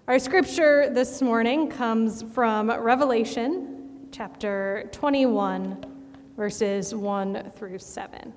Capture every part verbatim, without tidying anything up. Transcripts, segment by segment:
Our scripture this morning comes from Revelation chapter twenty-one, verses one through seven.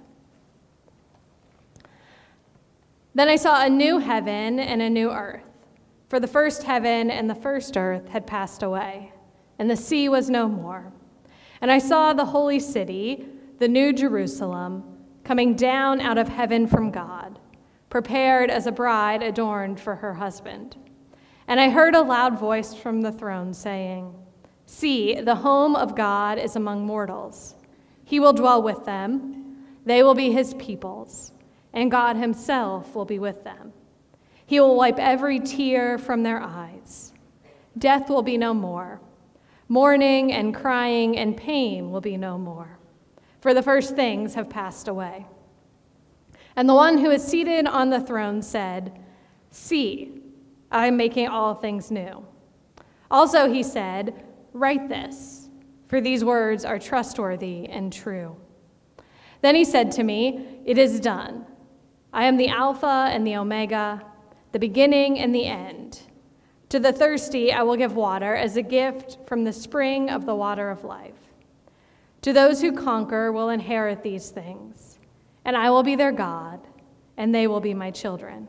Then I saw a new heaven and a new earth, for the first heaven and the first earth had passed away, and the sea was no more. And I saw the holy city, the new Jerusalem, coming down out of heaven from God, prepared as a bride adorned for her husband. And I heard a loud voice from the throne saying, "See, the home of God is among mortals. He will dwell with them. They will be his peoples, and God himself will be with them. He will wipe every tear from their eyes. Death will be no more. Mourning and crying and pain will be no more, for the first things have passed away." And the one who is seated on the throne said, "See, I am making all things new." Also he said, "Write this, for these words are trustworthy and true." Then he said to me, "It is done. I am the Alpha and the Omega, the beginning and the end. To the thirsty I will give water as a gift from the spring of the water of life. To those who conquer will inherit these things, and I will be their God, and they will be my children."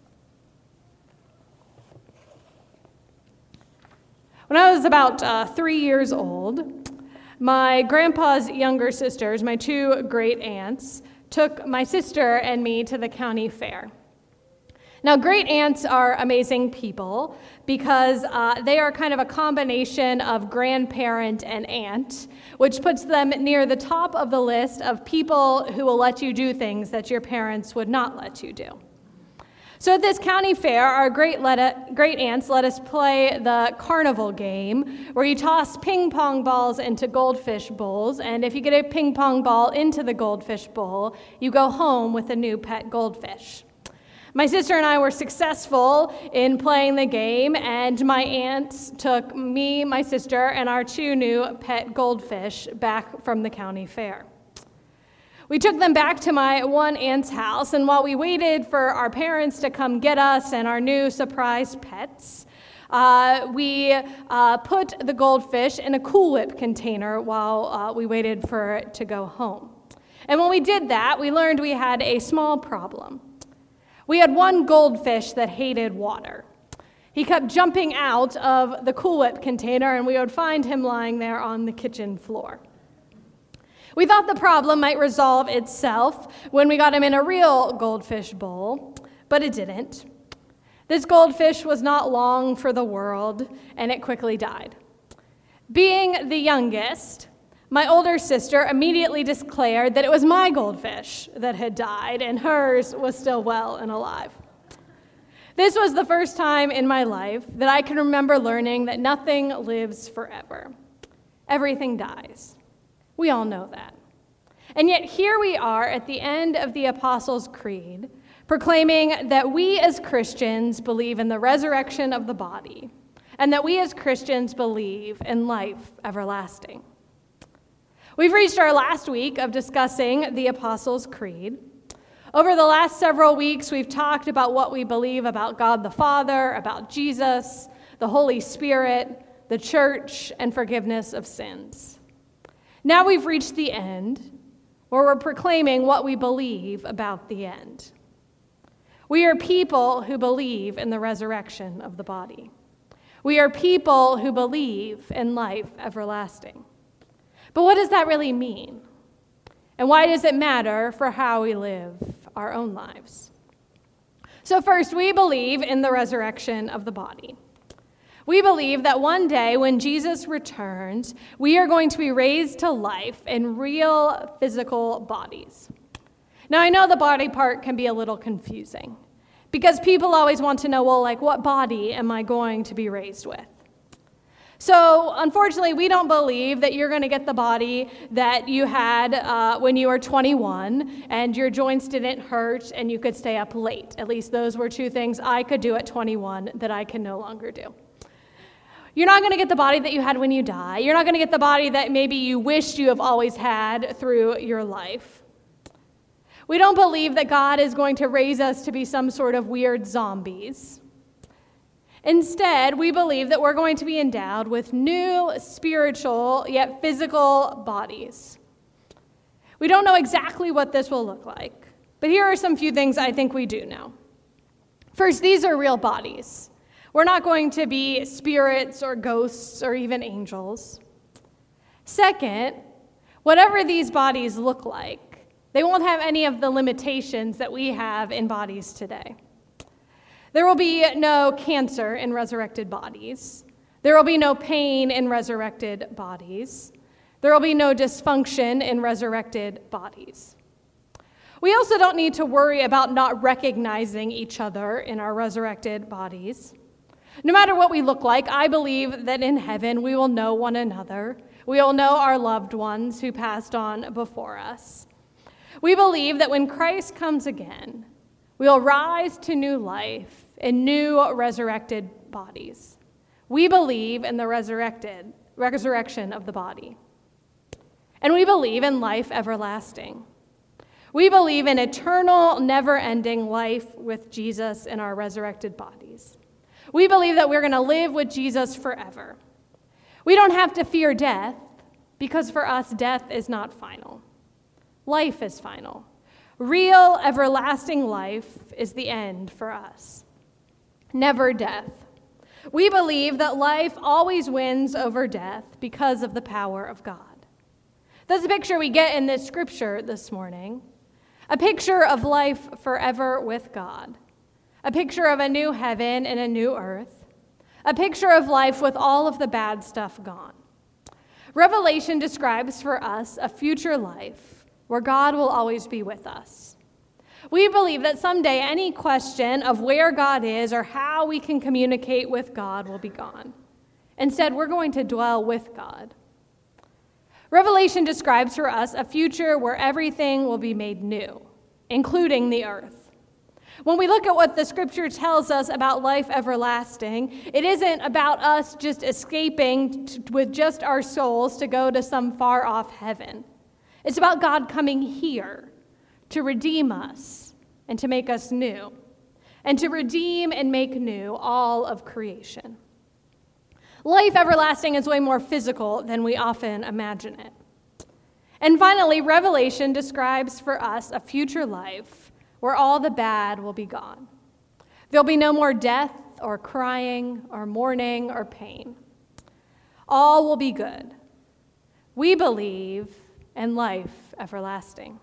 When I was about uh, three years old, my grandpa's younger sisters, my two great aunts, took my sister and me to the county fair. Now, great aunts are amazing people because uh, they are kind of a combination of grandparent and aunt, which puts them near the top of the list of people who will let you do things that your parents would not let you do. So at this county fair, our great, let, great aunts let us play the carnival game, where you toss ping pong balls into goldfish bowls, and if you get a ping pong ball into the goldfish bowl, you go home with a new pet goldfish. My sister and I were successful in playing the game, and my aunts took me, my sister, and our two new pet goldfish back from the county fair. We took them back to my one aunt's house, and while we waited for our parents to come get us and our new surprise pets, uh, we uh, put the goldfish in a Cool Whip container while uh, we waited for it to go home. And when we did that, we learned we had a small problem. We had one goldfish that hated water. He kept jumping out of the Cool Whip container, and we would find him lying there on the kitchen floor. We thought the problem might resolve itself when we got him in a real goldfish bowl, but it didn't. This goldfish was not long for the world, and it quickly died. Being the youngest, my older sister immediately declared that it was my goldfish that had died, and hers was still well and alive. This was the first time in my life that I can remember learning that nothing lives forever. Everything dies. We all know that. And yet here we are at the end of the Apostles' Creed, proclaiming that we as Christians believe in the resurrection of the body, and that we as Christians believe in life everlasting. We've reached our last week of discussing the Apostles' Creed. Over the last several weeks, we've talked about what we believe about God the Father, about Jesus, the Holy Spirit, the church, and forgiveness of sins. Now we've reached the end, where we're proclaiming what we believe about the end. We are people who believe in the resurrection of the body. We are people who believe in life everlasting. But what does that really mean? And why does it matter for how we live our own lives? So first, we believe in the resurrection of the body. We believe that one day when Jesus returns, we are going to be raised to life in real physical bodies. Now, I know the body part can be a little confusing because people always want to know, well, like, what body am I going to be raised with? So, unfortunately, we don't believe that you're going to get the body that you had uh, when you were twenty-one and your joints didn't hurt and you could stay up late. At least those were two things I could do at twenty-one that I can no longer do. You're not going to get the body that you had when you die. You're not going to get the body that maybe you wished you have always had through your life. We don't believe that God is going to raise us to be some sort of weird zombies. Instead, we believe that we're going to be endowed with new spiritual yet physical bodies. We don't know exactly what this will look like, but here are some few things I think we do know. First, these are real bodies. We're not going to be spirits or ghosts or even angels. Second, whatever these bodies look like, they won't have any of the limitations that we have in bodies today. There will be no cancer in resurrected bodies. There will be no pain in resurrected bodies. There will be no dysfunction in resurrected bodies. We also don't need to worry about not recognizing each other in our resurrected bodies. No matter what we look like, I believe that in heaven we will know one another. We will know our loved ones who passed on before us. We believe that when Christ comes again, we will rise to new life in new resurrected bodies. We believe in the resurrected resurrection of the body. And we believe in life everlasting. We believe in eternal, never-ending life with Jesus in our resurrected bodies. We believe that we're going to live with Jesus forever. We don't have to fear death because for us, death is not final. Life is final. Real, everlasting life is the end for us. Never death. We believe that life always wins over death because of the power of God. That's the picture we get in this scripture this morning. A picture of life forever with God. A picture of a new heaven and a new earth. A picture of life with all of the bad stuff gone. Revelation describes for us a future life where God will always be with us. We believe that someday any question of where God is or how we can communicate with God will be gone. Instead, we're going to dwell with God. Revelation describes for us a future where everything will be made new, including the earth. When we look at what the scripture tells us about life everlasting, it isn't about us just escaping t- with just our souls to go to some far off heaven. It's about God coming here to redeem us and to make us new, and to redeem and make new all of creation. Life everlasting is way more physical than we often imagine it. And finally, Revelation describes for us a future life where all the bad will be gone. There'll be no more death or crying or mourning or pain. All will be good. We believe in life everlasting.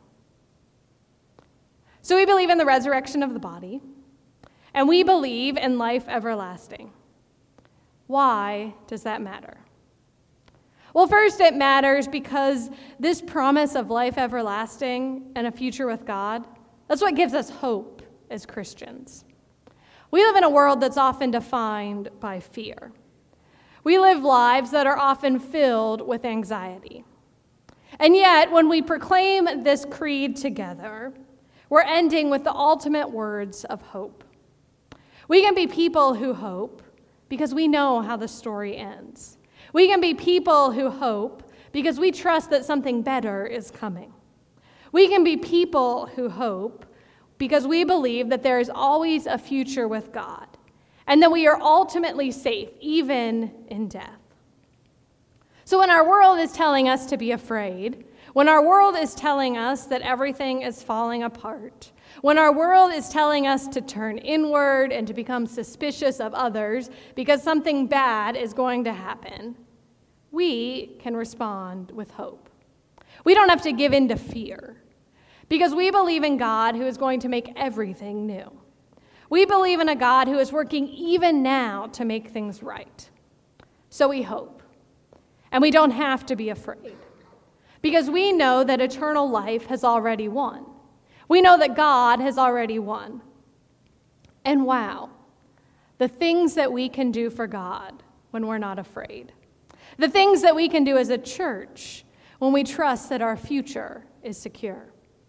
So we believe in the resurrection of the body, and we believe in life everlasting. Why does that matter? Well, first, it matters because this promise of life everlasting and a future with God, that's what gives us hope as Christians. We live in a world that's often defined by fear. We live lives that are often filled with anxiety. And yet, when we proclaim this creed together, we're ending with the ultimate words of hope. We can be people who hope because we know how the story ends. We can be people who hope because we trust that something better is coming. We can be people who hope because we believe that there is always a future with God and that we are ultimately safe, even in death. So when our world is telling us to be afraid, when our world is telling us that everything is falling apart, when our world is telling us to turn inward and to become suspicious of others because something bad is going to happen, we can respond with hope. We don't have to give in to fear because we believe in God who is going to make everything new. We believe in a God who is working even now to make things right. So we hope. And we don't have to be afraid because we know that eternal life has already won. We know that God has already won. And wow, the things that we can do for God when we're not afraid. The things that we can do as a church when we trust that our future is secure.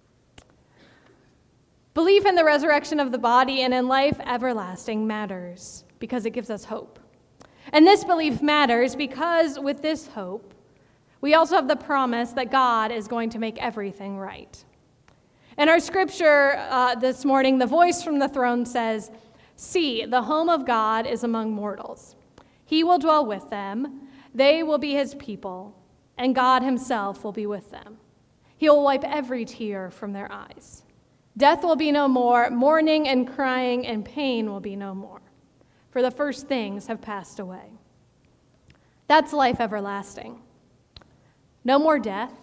Belief in the resurrection of the body and in life everlasting matters because it gives us hope. And this belief matters because with this hope, we also have the promise that God is going to make everything right. In our scripture uh, this morning, the voice from the throne says, See, the home of God is among mortals. He will dwell with them. They will be his people, and God himself will be with them. He will wipe every tear from their eyes. Death will be no more. Mourning and crying and pain will be no more, for the first things have passed away. That's life everlasting. No more death,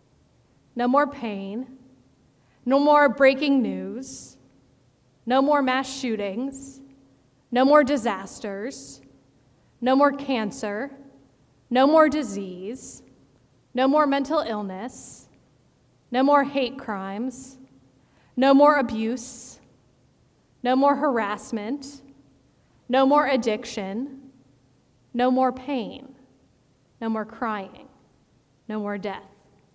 no more pain, no more breaking news, no more mass shootings, no more disasters, no more cancer, no more disease, no more mental illness, no more hate crimes, no more abuse, no more harassment, no more addiction, no more pain, no more crying, no more death.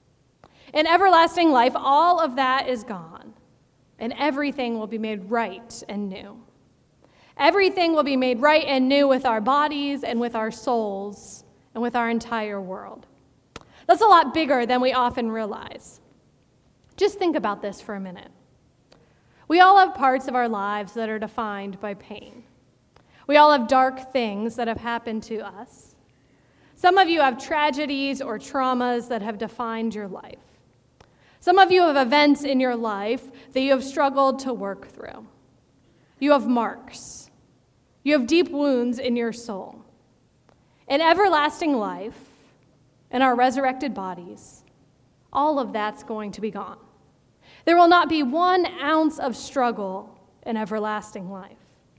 In everlasting life, all of that is gone, and everything will be made right and new. Everything will be made right and new with our bodies and with our souls and with our entire world. That's a lot bigger than we often realize. Just think about this for a minute. We all have parts of our lives that are defined by pain. We all have dark things that have happened to us. Some of you have tragedies or traumas that have defined your life. Some of you have events in your life that you have struggled to work through. You have marks. You have deep wounds in your soul. In everlasting life, in our resurrected bodies, all of that's going to be gone. There will not be one ounce of struggle in everlasting life.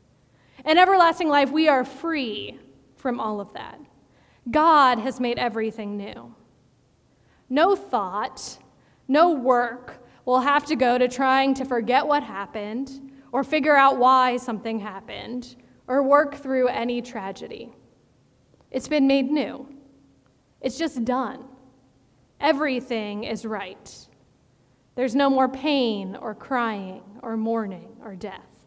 In everlasting life, we are free from all of that. God has made everything new. No thought, no work will have to go to trying to forget what happened or figure out why something happened or work through any tragedy. It's been made new. It's just done. Everything is right. There's no more pain or crying or mourning or death.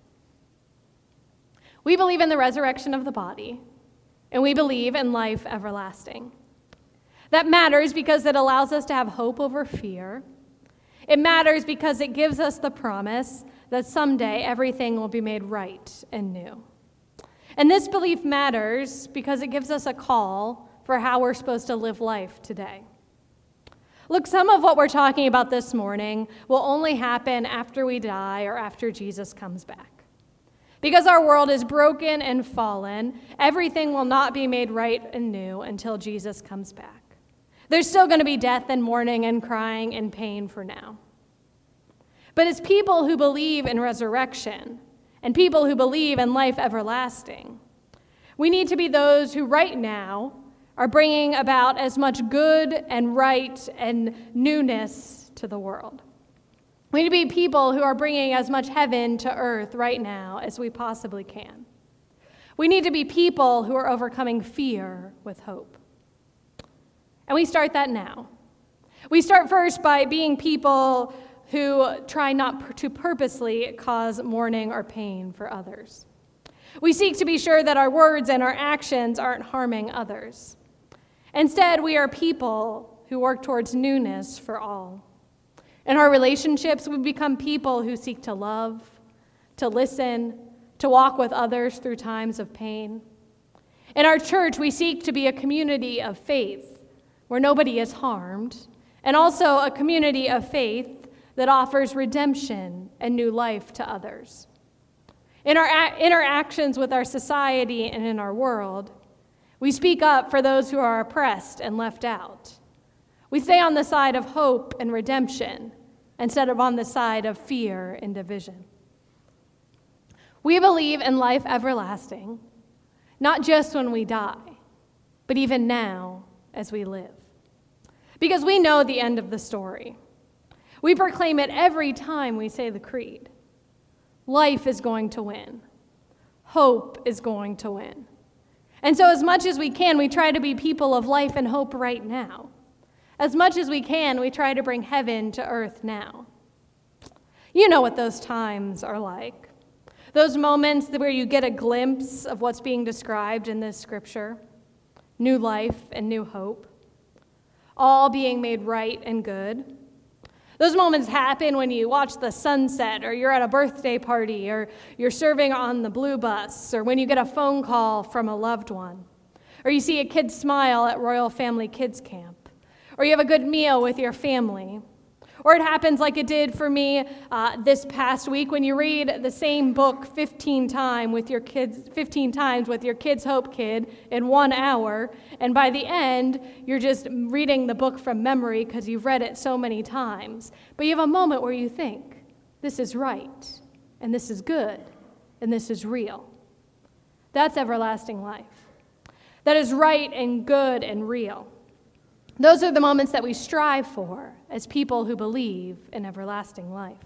We believe in the resurrection of the body, and we believe in life everlasting. That matters because it allows us to have hope over fear. It matters because it gives us the promise that someday everything will be made right and new. And this belief matters because it gives us a call for how we're supposed to live life today. Look, some of what we're talking about this morning will only happen after we die or after Jesus comes back. Because our world is broken and fallen, everything will not be made right and new until Jesus comes back. There's still going to be death and mourning and crying and pain for now. But as people who believe in resurrection and people who believe in life everlasting, we need to be those who right now are bringing about as much good and right and newness to the world. We need to be people who are bringing as much heaven to earth right now as we possibly can. We need to be people who are overcoming fear with hope. And we start that now. We start first by being people who try not to purposely cause mourning or pain for others. We seek to be sure that our words and our actions aren't harming others. Instead, we are people who work towards newness for all. In our relationships, we become people who seek to love, to listen, to walk with others through times of pain. In our church, we seek to be a community of faith where nobody is harmed, and also a community of faith that offers redemption and new life to others. In our a- interactions with our society and in our world, we speak up for those who are oppressed and left out. We stay on the side of hope and redemption instead of on the side of fear and division. We believe in life everlasting, not just when we die, but even now as we live. Because we know the end of the story. We proclaim it every time we say the creed. Life is going to win. Hope is going to win. And so as much as we can, we try to be people of life and hope right now. As much as we can, we try to bring heaven to earth now. You know what those times are like. Those moments where you get a glimpse of what's being described in this scripture. New life and new hope. All being made right and good. Those moments happen when you watch the sunset, or you're at a birthday party, or you're serving on the blue bus, or when you get a phone call from a loved one, or you see a kid smile at Royal Family Kids Camp, or you have a good meal with your family. Or it happens like it did for me uh, this past week when you read the same book fifteen times with your kids, fifteen times with your Kids Hope kid in one hour, and by the end, you're just reading the book from memory because you've read it so many times. But you have a moment where you think, this is right, and this is good, and this is real. That's everlasting life. That is right and good and real. Those are the moments that we strive for as people who believe in everlasting life.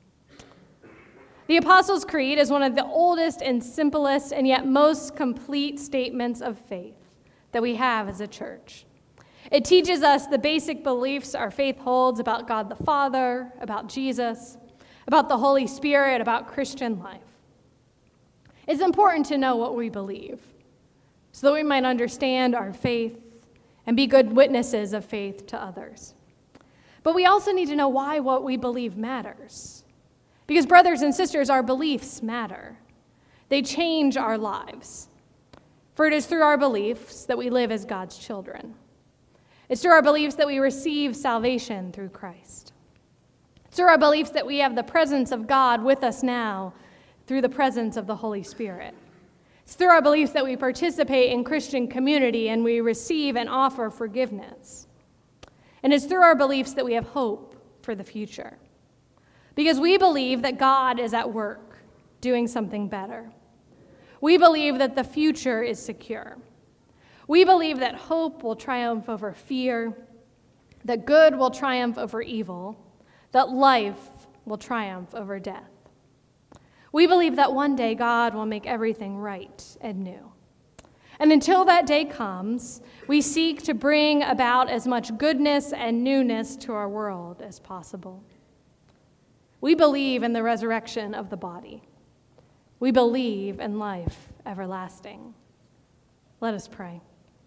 The Apostles' Creed is one of the oldest and simplest and yet most complete statements of faith that we have as a church. It teaches us the basic beliefs our faith holds about God the Father, about Jesus, about the Holy Spirit, about Christian life. It's important to know what we believe so that we might understand our faith and be good witnesses of faith to others. But we also need to know why what we believe matters. Because brothers and sisters, our beliefs matter. They change our lives. For it is through our beliefs that we live as God's children. It's through our beliefs that we receive salvation through Christ. It's through our beliefs that we have the presence of God with us now through the presence of the Holy Spirit. It's through our beliefs that we participate in Christian community and we receive and offer forgiveness. And it's through our beliefs that we have hope for the future. Because we believe that God is at work doing something better. We believe that the future is secure. We believe that hope will triumph over fear, that good will triumph over evil, that life will triumph over death. We believe that one day God will make everything right and new. And until that day comes, we seek to bring about as much goodness and newness to our world as possible. We believe in the resurrection of the body. We believe in life everlasting. Let us pray.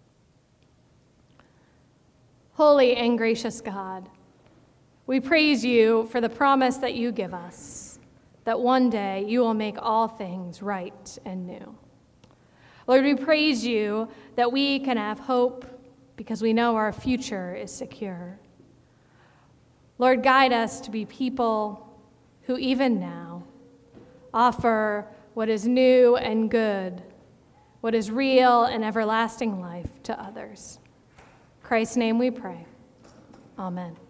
Holy and gracious God, we praise you for the promise that you give us, that one day you will make all things right and new. Lord, we praise you that we can have hope because we know our future is secure. Lord, guide us to be people who even now offer what is new and good, what is real and everlasting life to others. In Christ's name we pray. Amen.